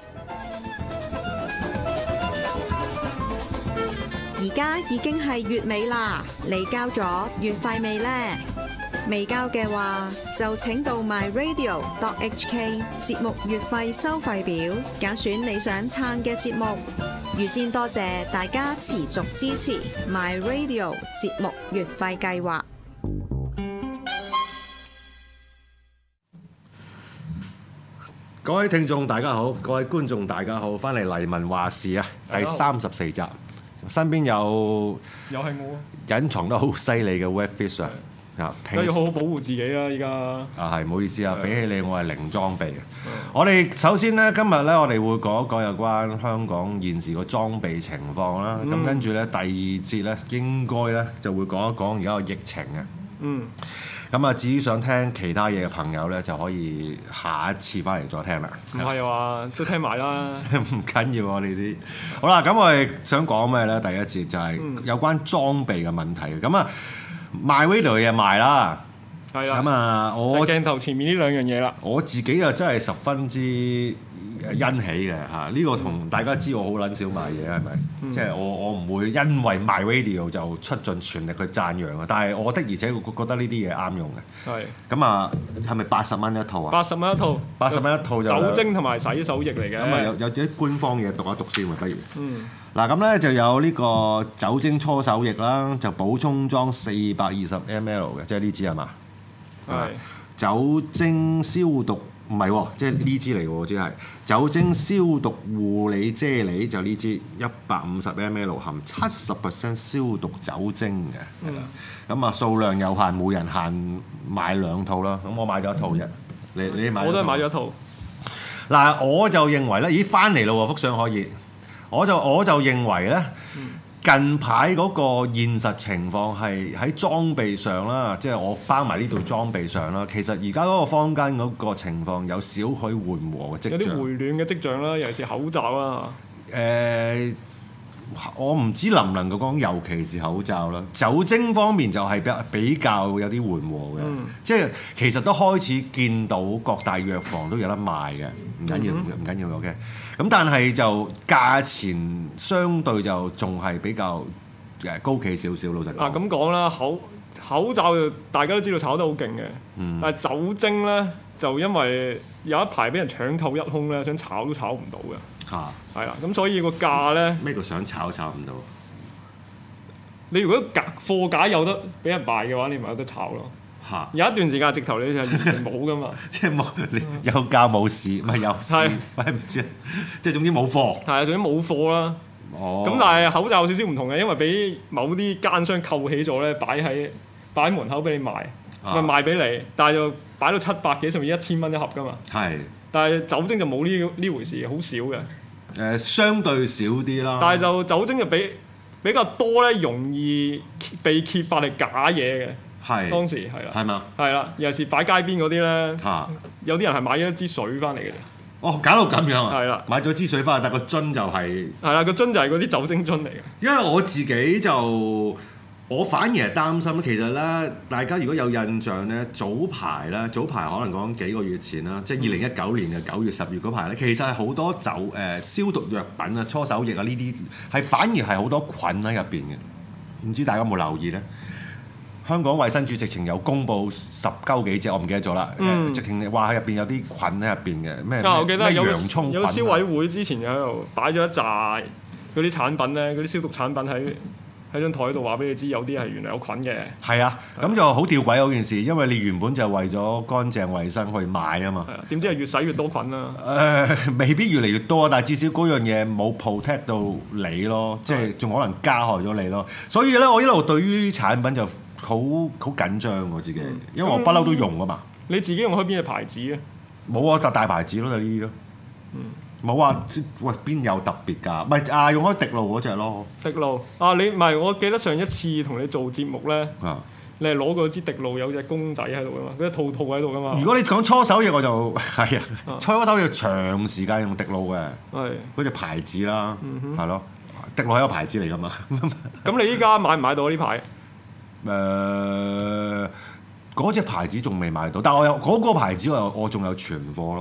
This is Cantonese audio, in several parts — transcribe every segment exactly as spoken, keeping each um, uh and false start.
而家已經係月尾啦，你交咗月費未呢？未交嘅話，就請到 my radio dot h k 節目月費收費表，揀選你想撐嘅節目。預先多謝大家持續支持 my radio 節目月費計劃。 各位聽眾大家好，各位觀眾大家好，翻嚟黎民話事啊，第三十四集，身邊有又係我， 隱藏得好犀利嘅 Web Fish 啊！啊， 都要好好保護自己啦！依家啊係唔好意思啊，比起你我係零裝備嘅。我哋首先咧，今日咧我哋會講一講有關香港現時個裝備情況啦。咁、嗯、跟住咧第二節咧應該咧就會講一講而家個疫情嘅。嗯。咁啊，至於想聽其他嘢嘅朋友咧，就可以下一次翻嚟再聽啦。 唔係話都聽埋啦。 唔緊要啊，呢啲。好啦，咁我哋想講咩咧？第一節就係有關裝備嘅問題嘅。咁啊。賣 video 嘅嘢賣啦，係啦。咁啊，我鏡頭前面呢兩樣嘢啦。 我自己又真係十分之欣喜嘅嚇。呢、這個同大家知我好撚少賣嘢係咪？即係、嗯、我我唔會因為賣 video 就出盡全力去讚揚啊。但係我的而且確覺得呢啲嘢啱用嘅。係是。咁啊，係咪八十蚊一套啊？ 八十蚊一套。八十蚊一套就酒精同埋洗手液嚟嘅。咁啊， 有有啲官方嘢讀一讀先喎，不如。嗯。嗱咁咧就有呢個酒精搓手液啦，就補充裝四百二十 milliliters 嘅，即係呢支係嘛？係。酒精消毒唔係喎，即係呢支嚟喎，只係酒精消毒護理啫喱就呢支一百五十 milliliters 含七十 percent 消毒酒精嘅，係啦。咁啊數量有限，每人限買兩套啦。咁我買咗一套啫，你你買？ 我都係買咗一套。 嗱，我就認為咧，咦翻嚟咯喎，幅相可以。我就我就認為咧，近排嗰個現實情況係喺裝備上啦，即係我包埋呢度裝備上啦。其實而家嗰個坊間嗰個情況有少許緩和嘅跡象， 有啲回暖嘅跡象啦，尤其是口罩啦。 誒、呃，我唔知能唔能夠講，尤其是口罩啦。酒精方面就係比比較有啲緩和嘅，嗯、即係其實都開始見到各大藥房都有得賣嘅。唔緊要，唔、嗯、緊要 OK。咁但係就價錢相對就仲係比較誒高企少少，老實講。 啊，咁講啦，口口罩就大家都知道炒得好勁嘅，嗯、但係酒精咧就因為有一排俾人搶購一空咧，想炒都炒唔到嘅。嚇、啊，係啦，咁所以個價咧咩叫想炒炒唔到？ 你如果價貨架有得俾人賣嘅話，你咪有得炒咯。 嚇！ 有一段時間直頭你係完全冇噶嘛， 即係冇有價冇市，唔係有市，我係唔知啊。即係總之冇貨。係啊，總之冇貨啦。哦。咁但係口罩有少少唔同嘅，因為俾某啲奸商扣起咗咧，擺喺擺喺門口俾你賣，咪、啊、賣俾你，但係就擺到七百幾，甚至一千蚊一盒噶嘛。係是。但係酒精就冇呢呢回事，好少嘅。誒、 呃，相對少啲啦。 但係就酒精就比比較多咧，容易被揭發係假嘢嘅。係，當時係啦，係嘛？係啦，尤其是擺街邊嗰啲咧，啊、有啲人係買咗一支水翻嚟嘅啫。 哦，搞到咁樣啊！ 係啦， 買咗支水翻嚟，但個樽就係、是， 係啦，個樽就係嗰啲酒精樽嚟嘅。 因為我自己就，我反而係擔心，其實咧，大家如果有印象咧，早排咧，早排可能講幾個月前啦，即係二零一九年嘅九月、十月嗰排咧，其實係好多酒誒、呃、消毒藥品啊、搓手液啊呢啲，係反而係好多菌喺入邊嘅。唔知大家有冇留意咧？香港衛生署直情有公佈十鳩幾隻，我唔記得咗啦。嗯、直情話喺入邊有啲菌喺入邊嘅咩？啊， 我記得有洋葱菌有消委會之前喺度擺咗一紮嗰啲產品咧，嗰啲消毒產品喺喺張台度話俾你知，有啲係原來有菌嘅。係啊，咁就好吊詭嗰件事，因為你原本就為咗乾淨衛生去買啊嘛。 點知係越洗越多菌啦。 誒、呃，未必越嚟越多，但係至少嗰樣嘢冇 protect 到你咯，即係仲可能加害咗你咯。所以咧，我一路對於啲產品就好好緊張我自己，因為我不嬲都用啊嘛、嗯。 你自己用開邊隻牌子嘅？ 冇啊，就大牌子咯，就呢啲咯。冇話喂邊有特別㗎？唔係啊，用開滴露嗰隻咯。 滴露啊，你唔係我記得上一次同你做節目咧，啊、你係攞過支滴露有隻公仔喺度㗎嘛，嗰隻兔兔喺度㗎嘛。 如果你講搓手液，我就係啊，搓手液長時間用滴露嘅，係嗰隻牌子啦，係咯、嗯哼，滴露係一個牌子嚟㗎嘛。 咁你依家買唔買到呢排？ 誒、呃，嗰隻牌子仲未買到，但係我有嗰、嗰個牌子我我仲有存貨咯。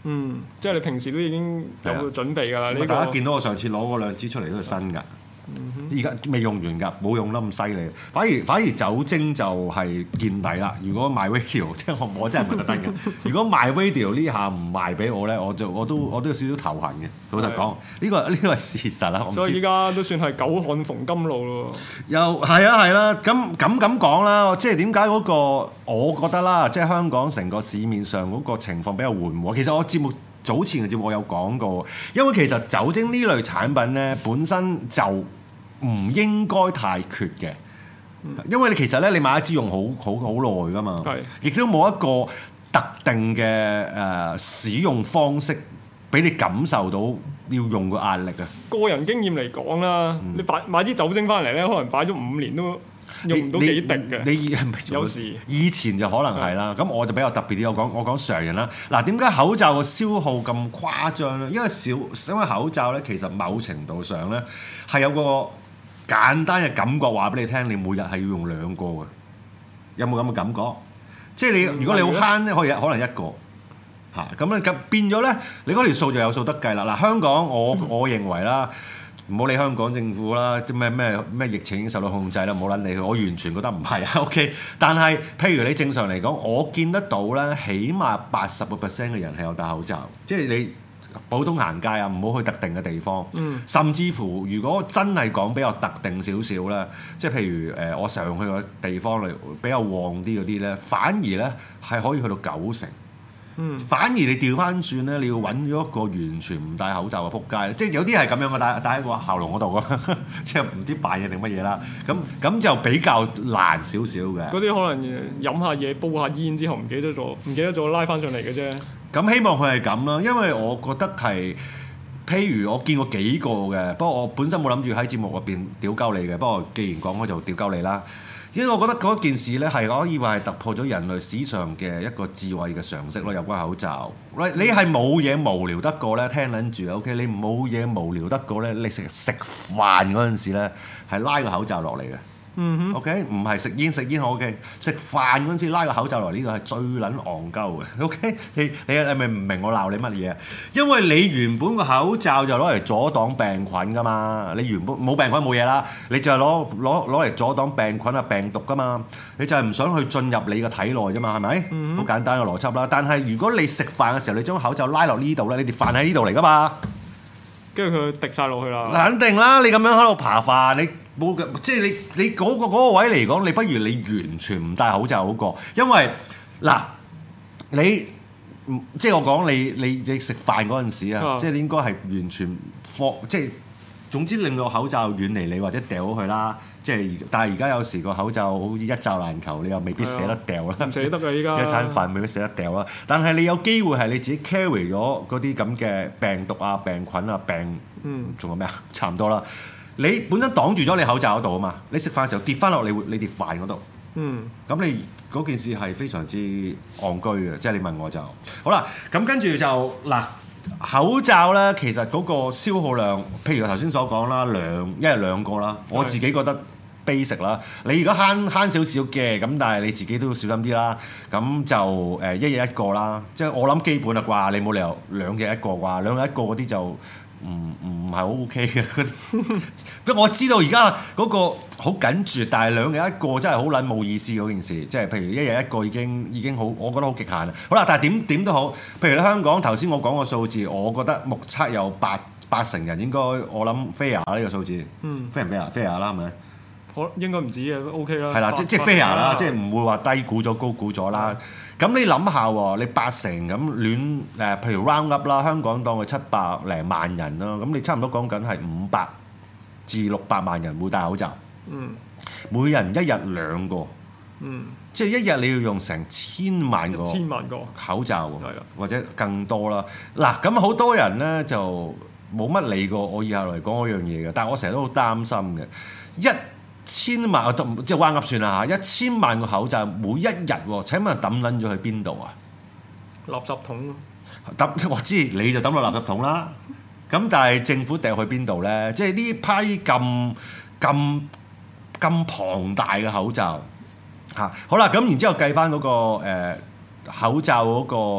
嗯，即係你平時都已經有準備㗎啦。呢個大家見到我上次攞嗰兩支出嚟都係新㗎。而家未用完㗎，冇用得咁犀利。反而反而酒精就係見底啦。如果賣 radio， 即係我我真係唔係特登嘅。如果賣 radio 呢下唔賣俾我咧，我就我都我都有少少頭痕嘅。老實講，呢個呢個係事實啦。 所以依家都算係久旱逢甘露咯。 又係啊係啦，咁咁咁講啦，即係點解嗰個我覺得啦，即係香港成個市面上嗰個情況比較緩和。其實我節目早前嘅節目我有講過，因為其實酒精呢類產品咧本身就唔應該太缺嘅，因為你其實咧你買一支用好好好耐噶嘛，亦都冇一個特定嘅誒、呃、使用方式俾你感受到要用個壓力啊。 個人經驗嚟講啦，嗯、你擺買支酒精翻嚟咧，可能擺咗五年都用唔到幾滴嘅。你，你有時以前就可能係啦，咁、嗯、我就比較特別啲，我講我講常人啦。嗱，點解口罩嘅消耗咁誇張咧？因為少因為口罩咧，其實某程度上咧係有個簡單嘅感覺話俾你聽，你每日係要用兩個嘅，有冇咁嘅感覺？即係你如果你好慳咧，可以可能一個嚇，咁咧咁變咗咧，你嗰條數就有數得計啦。嗱，香港我我認為啦，唔好理香港政府啦，啲咩咩咩疫情已經受到控制啦，唔好撚理佢。我完全覺得唔係啊 ，OK。但係譬如你正常嚟講，我見得到咧，起碼八十個 percent 嘅人係有戴口罩，即係你。普通行街啊，唔好去特定嘅地方，嗯、甚至乎如果真係講比較特定少少咧，即係譬如誒、呃，我常去嘅地方嚟比較旺啲嗰啲咧，反而咧係可以去到九成。嗯、反而你調翻轉咧，你要揾咗一個完全唔戴口罩嘅撲街，即係有啲係咁樣嘅，戴戴喺個喉嚨嗰度嘅，即係唔知扮嘢定乜嘢啦。咁咁就比較難少少嘅。嗰啲可能飲下嘢、煲下煙之後唔記得咗，唔記得咗拉翻上嚟嘅啫。 咁希望佢係咁啦，因為我覺得係，譬如我見過幾個嘅，不過我本身冇諗住喺節目入邊屌鳩你嘅，不過既然講開就屌鳩你啦。因為我覺得嗰件事咧係可以話係突破咗人類史上嘅一個智慧嘅常識咯，有關口罩。你你係冇嘢無聊得過咧，聽撚住 OK？你冇嘢無聊得過咧，你食食飯嗰陣時咧係拉個口罩落嚟嘅。嗯哼，OK，唔係食煙食煙好嘅，食飯嗰陣時拉個口罩落嚟呢度係最撚戇鳩嘅。OK，你你係咪唔明我鬧你乜嘢？因為你原本個口罩就攞嚟阻擋病菌噶嘛，你原本冇病菌冇嘢啦，你就係攞攞攞嚟阻擋病菌啊病毒噶嘛，你就係唔想去進入你個體內啫嘛，係咪？好、嗯、哼簡單嘅邏輯啦。但係如果你食飯嘅時候，你將口罩拉落呢度咧，你哋飯喺呢度嚟噶嘛， 跟住佢滴晒落去啦。 肯定啦，你咁樣喺度扒飯你。冇嘅，即係你你嗰個嗰個位嚟講，你不如你完全唔戴口罩好過，因為嗱你即係我講你你你食飯嗰陣時啊，即係你應該係完全放即係總之令到口罩遠離你或者掉咗佢啦。即係但係而家有時個口罩好似一罩難求，你又未必捨得掉啦。唔捨得㗎依家一餐飯未必捨得掉啦。但係你有機會係你自己 carry 咗嗰啲咁嘅病毒啊、病菌啊、病嗯仲有咩啊？差唔多啦。你本身擋住咗你口罩嗰度啊嘛，你食飯嘅時候跌翻落你你碟飯嗰度，嗯，咁你嗰件事係非常之戇居嘅，即係你問我就好啦。咁跟住就嗱，口罩咧其實嗰個消耗量，譬如頭先所講啦，兩一日兩個啦，我自己覺得 basic 啦。你如果慳慳少少嘅，咁但係你自己都要小心啲啦。咁就誒一日一個啦，即係我諗基本啦啩，你冇理由兩日一個啩，兩日一個嗰啲就。唔唔係好 OK 嘅，不過我知道而家嗰個好緊絕，但係兩日一個真係好撚冇意思嗰件事，即係譬如一日一個已經已經好，我覺得好極限啦。好啦，但係點點都好，譬如你香港頭先我講個數字，我覺得目測有八八成人應該我諗 fair 呢個數字，嗯，fair 唔 fair？fair 啦係咪？ 好應該唔止嘅，OK 啦。係啦， 即即 fair 啦，即係唔會話低估咗高估咗啦。咁你諗下喎，你八成咁亂誒，譬如 round up 啦，香港當佢七百零萬人啦，咁你差唔多講緊係五百至六百萬人會戴口罩。嗯。每人一日兩個。嗯。即係一日你要用成千萬個。千萬個口罩喎。係啦。或者更多啦。嗱，咁好多人咧就冇乜理過我以後嚟講嗰樣嘢嘅，但係我成日都好擔心嘅。一千萬我即係彎噏算啦嚇，一千萬個口罩每一日喎，請問抌撚咗去邊度啊？ 垃圾桶咯。 抌我知你就抌落垃圾桶啦。咁但係政府掉去邊度咧？即係呢批咁咁咁龐大嘅口罩嚇，好啦，咁然之後計翻嗰個誒口罩嗰個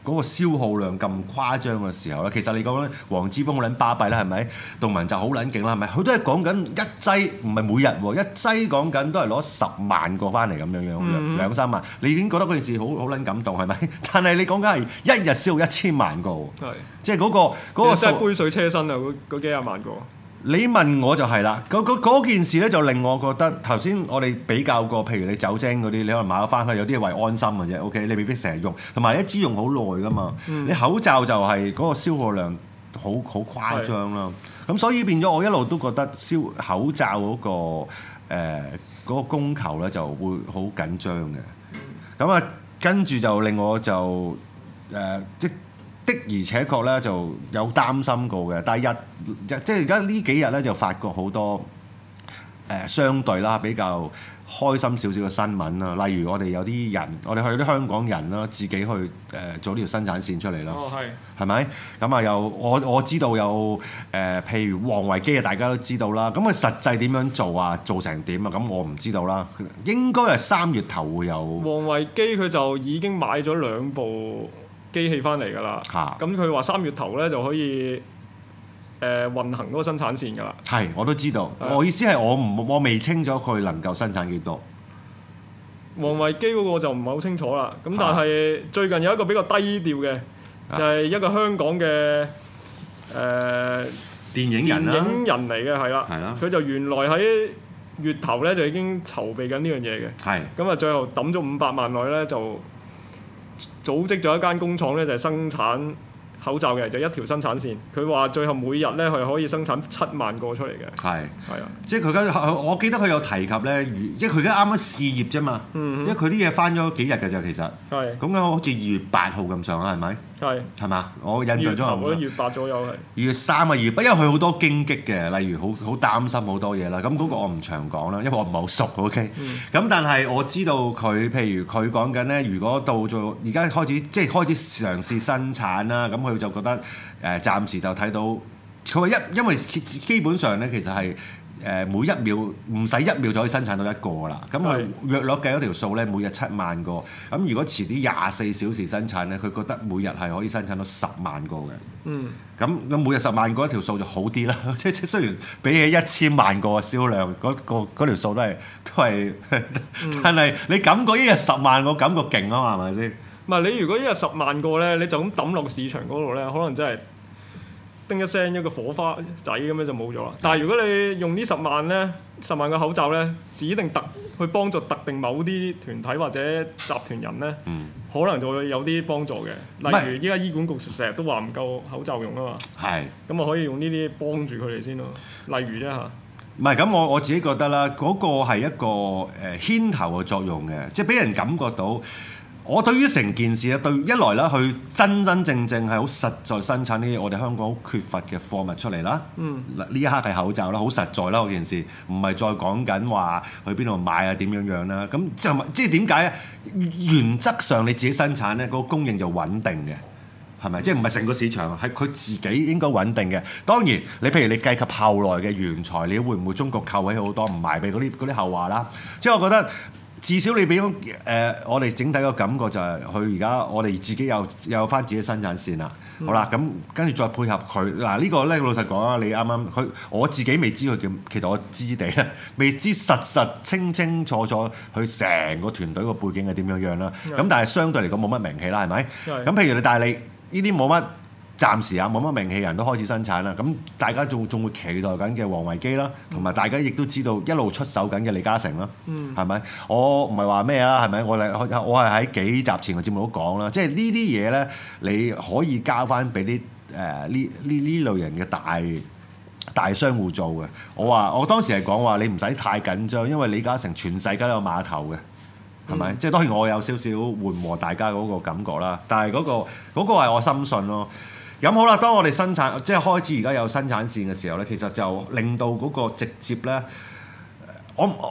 嗰個消耗量咁誇張嘅時候咧，其實你講咧，黃之鋒好撚巴閉啦，係咪？杜汶澤好撚勁啦，係咪？佢都係講緊一劑，唔係每日喎，一劑講緊都係攞十萬個翻嚟咁樣樣，兩兩三萬。你已經覺得嗰件事好好撚感動係咪？但係你講緊係一日消耗一千萬個，係即係嗰個嗰個真係杯水車薪啊！嗰嗰幾廿萬個。 你問我就係啦，嗰件事咧就令我覺得頭先我哋比較過，譬如你酒精嗰啲，你可能買咗翻去，有啲係為安心嘅啫。OK，你未必成日用，同埋一支用好耐噶嘛。嗯、你口罩就係嗰個消耗量好好誇張啦。咁是所以變咗我一路都覺得消口罩嗰、嗰個誒嗰、呃嗰個供求咧就會好緊張嘅。咁啊、嗯，跟住就令我就誒、呃、即。的而且確咧就有擔心過嘅，但係日即係而家呢幾日咧就發覺好多誒、呃、相對啦比較開心少少嘅新聞啦，例如我哋有啲人，我哋去啲香港人啦，自己去誒、呃、做呢條生產線出嚟啦。哦，係。係咪？咁啊，又我我知道有誒、呃，譬如王維基啊，大家都知道啦。咁佢實際點樣做啊？做成點啊？咁我唔知道啦。應該係三月頭會有。 王維基佢就已經買咗兩部機器翻嚟㗎啦，咁佢話三月頭咧就可以誒、呃、運行嗰個生產線㗎啦。 係，我都知道。的我意思係我唔我未清楚佢能夠生產幾多。 王維基嗰個就唔係好清楚啦。咁但係最近有一個比較低調嘅，的就係一個香港嘅誒、呃、 電影人啦、啊， 電影人嚟嘅係啦。係啦。佢就原來喺月頭咧就已經籌備緊呢樣嘢嘅。係的。咁啊，最後抌咗五百萬內咧就組織咗一間工廠咧，就係生產口罩嘅，就一條生產線。佢話最後每日咧，佢可以生產七萬個出嚟嘅。係係啊， 即係佢而家，我記得佢有提及咧，即係佢而家啱啱試業啫嘛。嗯、因為佢啲嘢翻咗幾日嘅啫，其實。係。咁樣好似二月八號咁上下，係咪？係。係嘛？我印象中係。 我覺得二月八左右係。 二月三啊，二月八，因為佢好多荊棘嘅，例如好好擔心好多嘢啦。咁嗰個我唔長講啦，因為我唔係好熟。OK。咁、嗯、但係我知道佢，譬如佢講緊咧，如果到咗而家開始，即係開始嘗試生產啦，咁佢就覺得誒、呃、暫時就睇到，佢話一因為基本上咧，其實係誒、呃、每一秒唔使一秒就可以生產到一個啦。咁佢約略計咗條數咧，每日七萬個。咁如果遲啲廿四小時生產咧，佢覺得每日係可以生產到十萬個嘅。嗯。咁咁每日十萬個一條數就好啲啦。即即雖然比起一千萬個嘅銷量，嗰、嗰個嗰條數都係都係，但係你感覺一日十萬個感覺勁啊嘛，係咪先？ 唔係你如果一日十萬個咧，你就咁抌落市場嗰度咧，可能真係叮一聲一個火花仔咁樣就冇咗啦。但係如果你用呢十萬咧，十萬個口罩咧，指定特去幫助特定某啲團體或者集團人咧，嗯、可能就會有啲幫助嘅。例如依家醫管局成日都話唔夠口罩用啊嘛，係咁我可以用呢啲幫住佢哋先咯。例如啫嚇。 唔係咁，我我自己覺得啦，嗰、嗰個係一個誒、呃、牽頭嘅作用嘅，即係俾人感覺到。我對於成件事咧，對一來啦，佢真真正正係好實在生產啲我哋香港好缺乏嘅貨物出嚟啦。嗯，嗱呢一刻係口罩啦，好實在啦嗰件事，唔係再講緊話去邊度買啊點樣樣啦。咁就即係點解啊？原則上你自己生產咧，嗰個供應就穩定嘅，係咪？即係唔係成個市場係佢自己應該穩定嘅。當然，你譬如你計及後來嘅原材料會唔會中國扣起好多唔賣俾嗰啲嗰啲後話啦？即係我覺得。至少你俾咗誒，我哋整體個感覺就係佢而家我哋自己有有翻自己生產線啦。嗯、好啦，咁跟住再配合佢嗱、這個、呢個咧，老實講啊，你啱啱佢我自己未知佢叫，其實我知地啦，未知實實清清楚楚佢成個團隊個背景係點樣樣啦。咁、嗯、但係相對嚟講冇乜名氣啦，係咪？咁、嗯、譬如你但係你呢啲冇乜。暫時啊，冇乜名氣人都開始生產啦，咁大家仲仲會期待緊嘅王維基啦，同埋大家亦都知道一路出手緊嘅李嘉誠啦，係咪、嗯？我唔係話咩啦，係咪？我哋我係喺幾集前嘅節目都講啦，即係呢啲嘢咧，你可以交翻俾啲誒呢呢呢類人嘅大大商戶做嘅。我話我當時係講話你唔使太緊張，因為李嘉誠全世界都有碼頭嘅。係咪？即係、嗯、當然我有少少緩和大家嗰個感覺啦，但係嗰、嗰個嗰、嗰個係我深信咯。咁好啦，當我哋生產即係開始而家有生產線嘅時候咧，其實就令到嗰個直接咧，我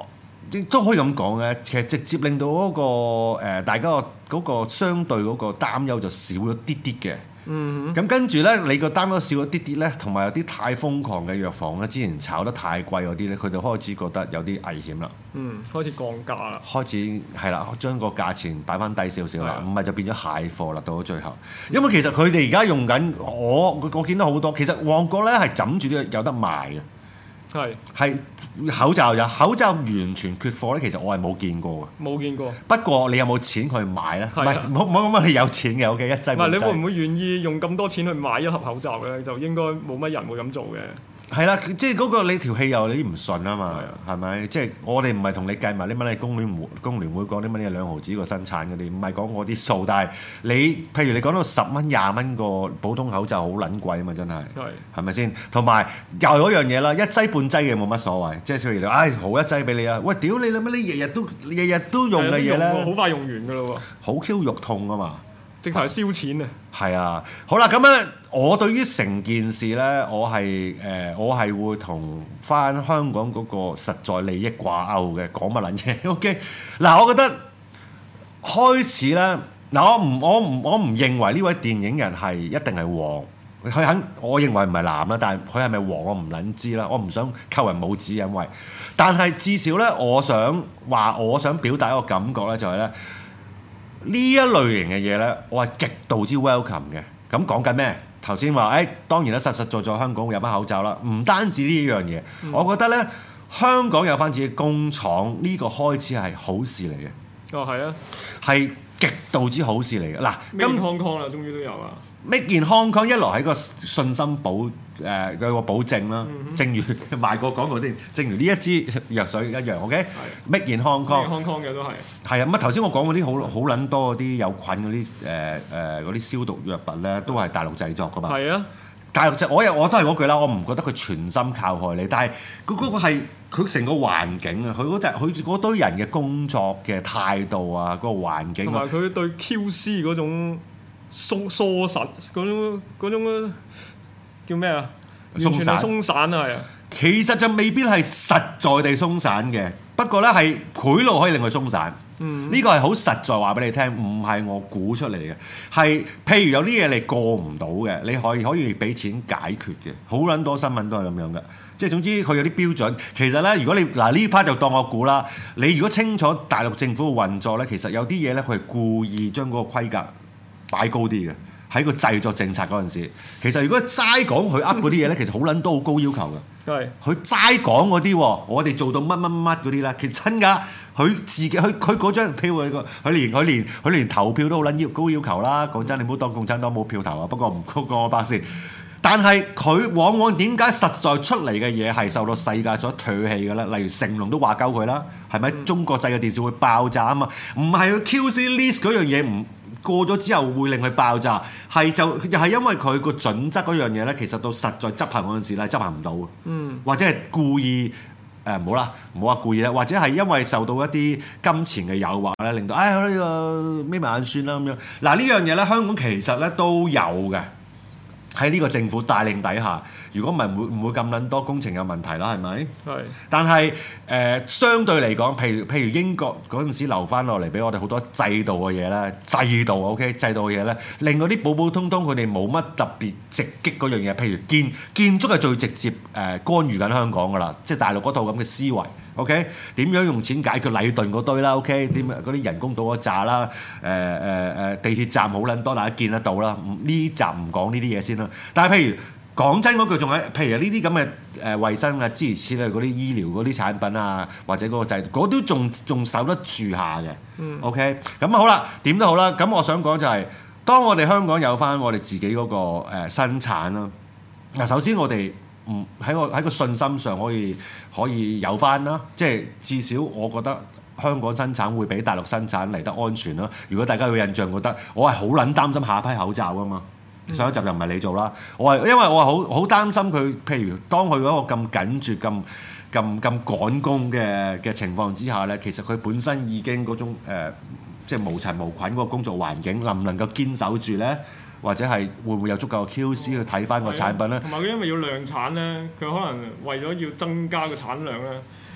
亦都可以咁講嘅，其實直接令到嗰、那個、呃、大家個嗰個相對嗰個擔憂就少咗啲啲嘅。嗯，咁跟住咧，你個擔憂少咗啲啲咧，同埋有啲太瘋狂嘅藥房咧，之前炒得太貴嗰啲咧，佢就開始覺得有啲危險啦。嗯， 開始降價啦。開始係啦，將個價錢擺翻低少少啦，唔係就變咗蟹貨啦。到咗最後，因為其實佢哋而家用緊我我見到好多，其實旺角咧係枕住呢個有得賣嘅。係係口罩有口罩完全缺貨咧，其實我係冇見過嘅。冇見過。不過你有冇錢去買咧？唔係冇冇咁啊！你有錢嘅 OK 一劑。唔係你會唔會願意用咁多錢去買一盒口罩咧？就應該冇乜人會咁做嘅。係啦，即係嗰個你條氣又你唔順啊嘛，係咪？即係我哋唔係同你計埋啲乜你工聯會工聯會講啲乜嘢兩毫子個生產嗰啲，唔係講我啲數。但係你譬如你講到十蚊廿蚊個普通口罩好撚貴啊嘛，真係係咪先？同埋又嗰樣嘢啦，一劑半劑嘅冇乜所謂，即係譬如你唉好一劑俾你啊！喂，屌你啦乜你日日都日日都用嘅嘢咧，好快用完㗎咯喎，好 Q 肉痛啊嘛！直頭係燒錢啊！係啊，好啦，咁咧，我對於成件事咧，我係誒、呃，我係會同翻香港嗰個實在利益掛鈎嘅，講乜撚嘢？OK，嗱，我覺得開始咧，嗱，我唔，我唔，我唔認為呢位電影人係一定係黃，佢肯，我認為唔係藍啦，但係佢係咪黃我唔撚知啦，我唔想扣人帽子，因為，但係至少咧，我想話，我想表達一個感覺咧，就係咧。呢一類型嘅嘢呢，我係極度之 welcome 嘅。咁講緊咩？頭先話，誒、哎、當然啦，實實在在香港會有翻口罩啦。唔單止呢樣嘢，嗯、我覺得呢，香港有翻自己工廠呢、這個開始係好事嚟嘅。哦，係啊，係極度之好事嚟嘅。嗱，咁 Hong Kong 啦，終於都有啦。Make in Hong Kong 一來係個信心保誒佢個保證啦，嗯、哼正如賣個廣告先，正如呢一支藥水一樣，OK？ Make in Hong Kong，Hong Kong 嘅都係係啊，咁啊頭先我講嗰啲好好撚多嗰啲有菌嗰啲誒誒嗰啲消毒藥物咧，都係大陸製作噶嘛。係啊，大陸製我又我都係嗰句啦，我唔覺得佢全心靠害你，但係佢嗰個係佢成個環境啊，佢嗰隻佢嗰堆人嘅工作嘅態度啊，嗰、嗰個環境同埋佢對 Q C 嗰種。鬆疏實嗰種嗰種叫咩啊？完全係鬆散啊，係啊！其實就未必係實在地鬆散嘅，不過咧係賄賂可以令佢鬆散。嗯，呢個係好實在話俾你聽，唔係我估出嚟嘅。係譬如有啲嘢你過唔到嘅，你可以可以俾錢解決嘅。好撚多新聞都係咁樣嘅，即係總之佢有啲標準。其實咧，如果你嗱呢 part 就當我估啦。你如果清楚大陸政府嘅運作咧，其實有啲嘢咧佢係故意將嗰個規格擺高啲嘅，喺個製作政策嗰陣時，其實如果齋講佢噏嗰啲嘢咧，其實好撚多好高要求嘅。係佢齋講嗰啲，我哋做到乜乜乜嗰啲咧，其實真㗎。佢自己佢佢嗰張票佢個佢連佢連佢連投票都好撚要高要求啦。講真，你唔好當共產黨冇票投啊。不過唔嗰個我巴先。但係佢往往點解實在出嚟嘅嘢係受到世界所唾棄嘅咧？例如成龍都話鳩佢啦，係咪？嗯、中國製嘅電視會爆炸啊嘛？唔係佢 Q C list 嗰樣嘢唔。過咗之後會令佢爆炸，係就又係因為佢個準則嗰樣嘢咧，其實到實在執行嗰陣時咧，執行唔到嘅，嗯，或者係故意誒唔好啦，唔好話故意啦，或者係因為受到一啲金錢嘅誘惑咧，令到哎呀呢個眯埋眼算啦咁樣。嗱呢樣嘢咧，香港其實咧都有嘅。喺呢個政府帶領底下，如果唔係唔會唔會咁撚多工程有問題啦，係咪？係。但係誒、呃，相對嚟講，譬如譬如英國嗰陣時留翻落嚟俾我哋好多制度嘅嘢咧，制度 OK，制度嘅嘢咧，令嗰啲普普通通佢哋冇乜特別直擊嗰樣嘢。譬如建建築係最直接誒、呃、干預緊香港㗎啦，即係大陸嗰套咁嘅思維。OK，點樣用錢解決禮頓嗰堆啦 ？OK，點嗰啲人工島嗰扎啦？誒誒誒，地鐵站好撚多，大家見得到啦。呢集唔講呢啲嘢先啦。但係譬如講真嗰句，仲係譬如呢啲咁嘅誒衞生啊、諸如此類嗰啲醫療嗰啲產品啊，或者嗰個制度，嗰啲仲仲守得住下嘅。嗯、OK，咁好啦，點都好啦。咁我想講就係、是，當我哋香港有翻我哋自己嗰、那個誒、呃、生產啦。嗱，首先我哋。唔喺個喺個信心上可以可以有翻啦，即係至少我覺得香港生產會比大陸生產嚟得安全啦。如果大家有印象覺得我係好撚擔心下一批口罩㗎嘛，嗯、上一集又唔係你做啦，我係因為我係好好擔心佢，譬如當佢嗰個咁緊絀、咁咁咁趕工嘅嘅情況之下咧，其實佢本身已經嗰種、呃、即係無塵無菌嗰個工作環境能唔能夠堅守住咧？或者係會唔會有足夠嘅 Q C 去睇翻個產品咧？同埋佢因為要量產咧，佢可能為咗要增加個產量咧，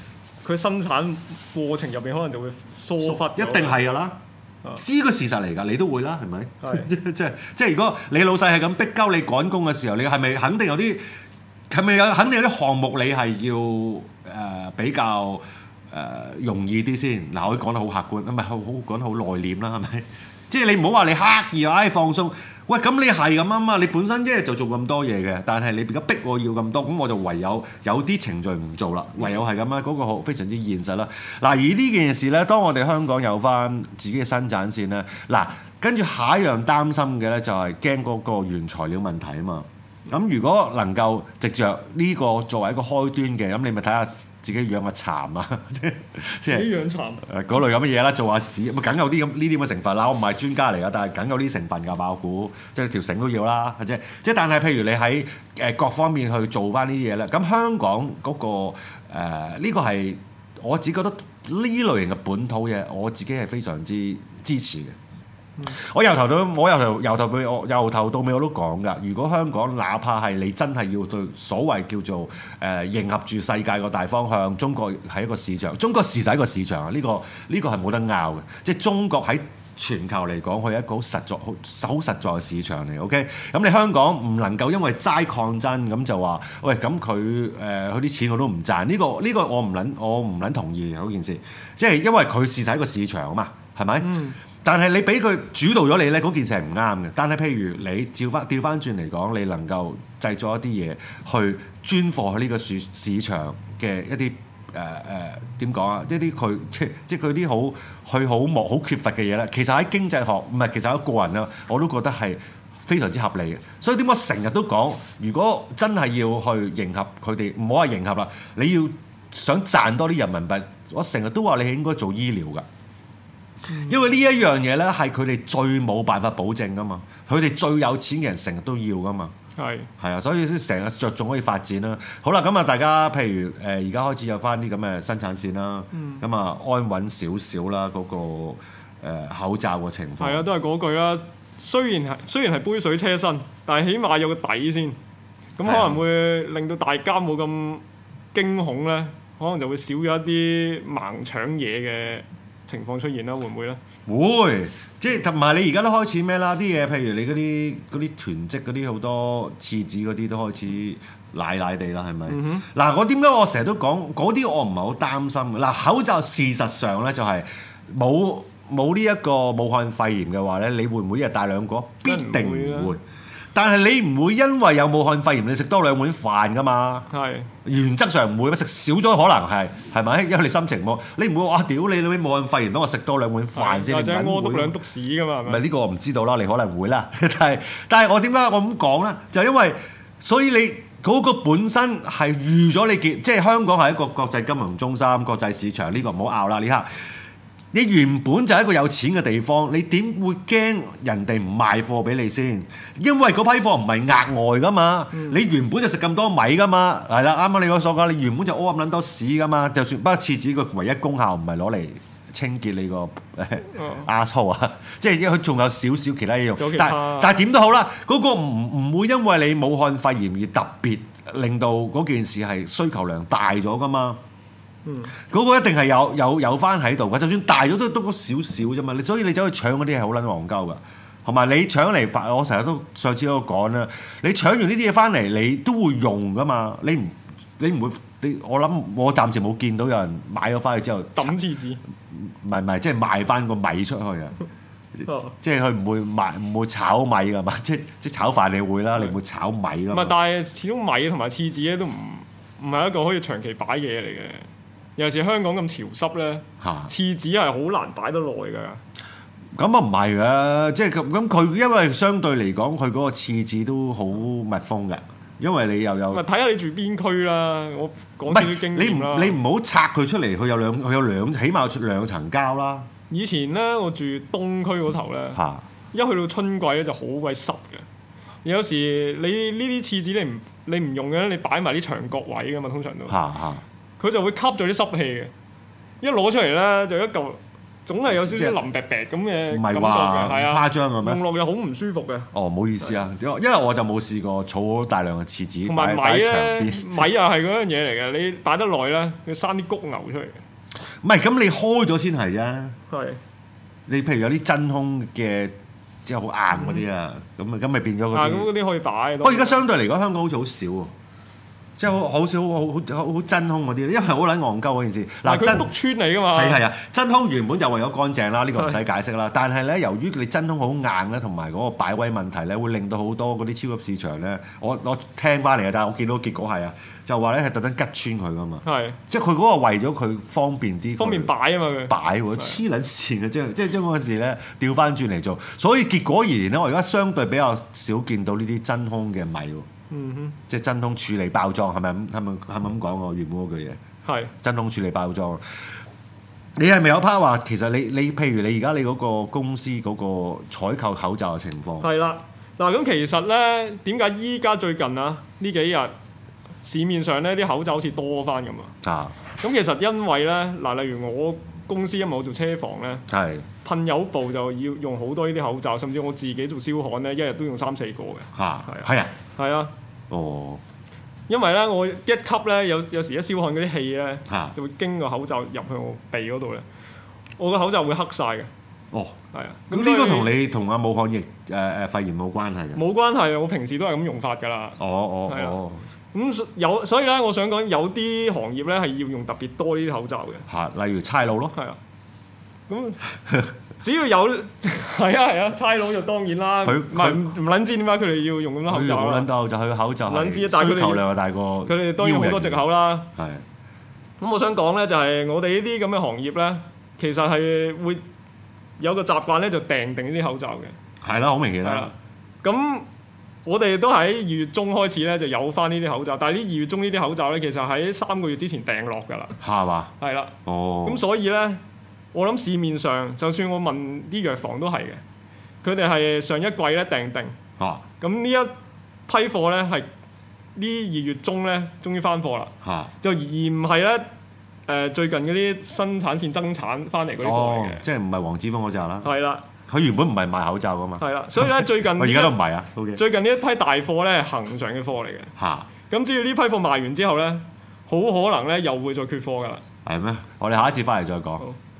佢生產過程入邊可能就會疏忽。 一定係㗎啦。知個事實嚟㗎，你都會啦，係咪？ 係即係即係，如果你老細係咁逼鳩你趕工嘅時候，你係咪肯定有啲係咪有肯定有啲項目你係要誒、呃、比較誒、呃、容易啲先？嗱，我講得好客觀，唔係好好講得好內斂啦，係咪？即係你唔好話你刻意唉放鬆，喂咁你係咁啊嘛，你本身即係就做咁多嘢嘅，但係你而家逼我要咁多，咁我就唯有有啲程序唔做啦，唯有係咁啊，嗰、嗰個好非常之現實啦。嗱，而呢件事咧，當我哋香港有翻自己嘅生產線咧，嗱，跟住下一樣擔心嘅咧就係驚嗰個原材料問題啊嘛。咁如果能夠藉着呢個作為一個開端嘅，咁你咪睇下自己養個蠶啊，即係自己養蠶誒嗰類咁嘅嘢啦，做下紙，咪梗有啲咁呢啲咁嘅成分啦。我唔係專家嚟㗎，但係梗有啲成分㗎，我估即係條繩都要啦，即係即係。但係譬如你喺誒各方面去做翻呢啲嘢咧，咁香港嗰、個誒呢、呃呢個係我只覺得呢類型嘅本土嘢，我自己係非常之支持嘅。嗯、我由頭到我由頭由頭到我由頭到尾我都講㗎。如果香港哪怕係你真係要對所謂叫做誒、呃、迎合住世界個大方向，中國係一個市場，中國事實係一個市場啊！呢、呢個呢、呢個係冇得拗嘅，即係中國喺全球嚟講，佢係一個好實在、好好實在嘅市場嚟。OK，咁你香港唔能夠因為齋抗爭咁就話，喂咁佢誒佢啲錢我都唔賺。呢、呢個呢、呢個我唔撚我唔撚同意嗰件事，即係因為佢事實係一個市場啊嘛，係咪？嗯。但係你俾佢主導咗你咧，嗰件事係唔啱嘅。但係譬如你照翻調翻轉嚟講，你能夠製作一啲嘢去專貨喺呢個市市場嘅一啲誒誒點講啊？一啲佢即即佢啲好佢好莫好缺乏嘅嘢咧，其實喺經濟學唔係，其實喺個人啊，我都覺得係非常之合理嘅。所以點解成日都講，如果真係要去迎合佢哋，唔好話迎合啦，你要想賺多啲人民幣，我成日都話你係應該做醫療㗎。因為呢一樣嘢咧，係佢哋最冇辦法保證噶嘛，佢哋最有錢嘅人成日都要噶嘛，係係啊，所以先成日着重可以發展啦。好啦，咁啊，大家譬如誒而家開始有翻啲咁嘅生產線啦，咁啊、嗯、安穩少少啦，嗰、嗰個、呃、口罩嘅情況係啊， 都係嗰句啦。雖然係雖然係杯水車薪，但係起碼有個底先，咁可能會令到大家冇咁驚恐咧，可能就會少咗一啲盲搶嘢嘅情況出現啦，會唔會咧？會， 即係同埋你而家都開始咩啦？啲嘢譬如你嗰啲嗰啲囤積嗰啲好多廁紙嗰啲都開始奶奶地啦，係咪？嗱、嗯哼，我點解我成日都講嗰啲我唔係好擔心嘅。嗱，口罩事實上咧就係冇冇呢一個武漢肺炎嘅話咧，你會唔會一日帶兩個？必定唔會。但係你唔會因為有武漢肺炎你食多兩碗飯㗎嘛？係是原則上唔會，食少咗可能係係咪？因為你心情冇，你唔會話屌你你武漢肺炎等我食多兩碗飯啫， 或者屙篤兩篤屎㗎嘛？ 唔係呢個我唔知道啦，你可能會啦。但係但係我點解我咁講咧？就因為所以你嗰個本身係預咗你見，即係香港係一個國際金融中心、國際市場，呢、呢個唔好拗啦呢刻。你原本就係一個有錢嘅地方，你點會驚人哋唔賣貨俾你先？因為嗰批貨唔係額外噶嘛，嗯、你原本就食咁多米噶嘛，係啦，啱啱你嗰所講，你原本就屙咁撚多屎噶嘛，就算不過廁紙個唯一功效唔係攞嚟清潔你個阿粗啊，即係因為佢仲有少少其他嘢用，但但係點都好啦，嗰、嗰個唔唔會因為你武漢肺炎而特別令到嗰件事係需求量大咗噶嘛。嗯，嗰個一定係有有有翻喺度嘅，就算大咗都都嗰少少啫嘛。你所以你走去搶嗰啲係好撚戇鳩㗎，同埋你搶嚟，我成日都上次都講啦，你搶完呢啲嘢翻嚟，你都會用㗎嘛。你唔你唔會，你我諗我暫時冇見到有人買咗翻去之後抌廁紙， 唔係唔係，即係賣翻個米出去啊！即係佢唔會賣唔會炒米㗎嘛，即即炒飯你會啦，你唔會炒米㗎嘛。唔係， 但係始終米同埋廁紙咧都唔唔係一個可以長期擺嘅嘢嚟嘅。尤其是香港咁潮濕咧，廁紙係好難擺得耐㗎。 咁啊唔係嘅，即係咁咁佢因為相對嚟講，佢嗰個廁紙都好密封嘅，因為你又有。咪睇下你住邊區啦，我講少少經驗啦。 你唔你唔好拆佢出嚟，佢有兩佢有兩起碼有兩層膠啦。 以前咧，我住東區嗰頭咧，哈一去到春季咧就好鬼濕嘅。有時你呢啲廁紙你唔你唔用嘅，你擺埋啲牆角位㗎嘛，通常都。哈哈佢就會吸咗啲濕氣嘅，一攞出嚟咧就一嚿總係有少少腍白白咁嘅感覺嘅，係啊， 誇張嘅咩？ 用落又好唔舒服嘅。 哦，唔好意思啊，因為我就冇試過儲好大量嘅廁紙， 同埋米咧，米又係嗰樣嘢嚟嘅，你擺得耐咧，要生啲谷牛出嚟。 唔係，咁你開咗先係啫。 係。 你譬如有啲真空嘅，即係好硬嗰啲啊，咁啊咁咪變咗嗰啲。啊， 咁嗰啲可以擺。不過而家相對嚟講，香港好似好少喎。即係好好少好好好真空嗰啲，因為好撚戇鳩嗰件事。嗱，真篤穿嚟㗎嘛。 係係啊，真空原本就為咗乾淨啦，呢、呢個唔使解釋啦。但係咧，由於你真空好硬咧，同埋嗰個擺位問題咧，會令到好多嗰啲超級市場咧，我我聽翻嚟嘅，但係我見到結果係啊，就話咧係特登吉穿佢㗎嘛。係。即係佢嗰個為咗佢方便啲。方便擺啊嘛佢。擺喎，黐撚線嘅，即係即係將嗰件事咧調翻轉嚟做，所以結果而言咧，我而家相對比較少見到呢啲真空嘅米喎。嗯哼，即係真空處理包裝係咪咁係咪係咪咁講我原本嗰句嘢？係是真空處理包裝。你係咪有 part 話其實你你譬如你而家你嗰個公司嗰個採購口罩嘅情況？係啦， 嗱咁其實咧點解依家最近啊呢幾日市面上咧啲口罩好似多翻咁啊？啊，咁其實因為咧嗱，例如我公司因為我做車房咧，係噴油部就要用好多呢啲口罩，甚至我自己做燒焊咧，一日都用三四個嘅。嚇，係啊，係啊，係啊。哦，因為咧，我一吸咧，有有時一燒焊嗰啲氣咧，啊、就會經個口罩入去我鼻嗰度咧，我個口罩會黑晒嘅。哦，係啊。咁呢個同你同阿武漢疫誒誒肺炎冇關係嘅？冇關係，我平時都係咁用法㗎啦。哦哦哦。咁有，所以咧，我想講有啲行業咧係要用特別多呢啲口罩嘅。嚇，例如差佬咯。係啊。咁。只要有係啊係啊，差佬就當然啦。佢唔係唔撚知點解佢哋要用咁多口罩啦。佢撚到就佢口罩係需求量又大過。佢哋當然好多藉口啦。係。咁我想講咧，就係我哋呢啲咁嘅行業咧，其實係會有個習慣咧，就訂定呢啲口罩嘅。係啦，好明顯啦。咁我哋都喺二月中開始咧，就有翻呢啲口罩。但係呢二月中呢啲口罩咧，其實喺三個月之前訂落㗎啦。係嘛？係啦。哦。咁所以咧。我諗市面上，就算我問啲藥房都係嘅，佢哋係上一季咧訂定，啊，咁呢一批貨咧係呢二月中咧終於翻貨啦，啊，就而唔係咧誒最近嗰啲生產線增產翻嚟嗰啲貨嚟嘅，即係唔係黃之鋒嗰隻啦，係啦，佢原本唔係賣口罩噶嘛，係啦，所以咧最近我而家都唔係啊，最近呢一批大貨咧係恆常嘅貨嚟嘅，嚇，咁只要呢批貨賣完之後咧，好可能咧又會再缺貨噶啦，係咩？我哋下一節翻嚟再講。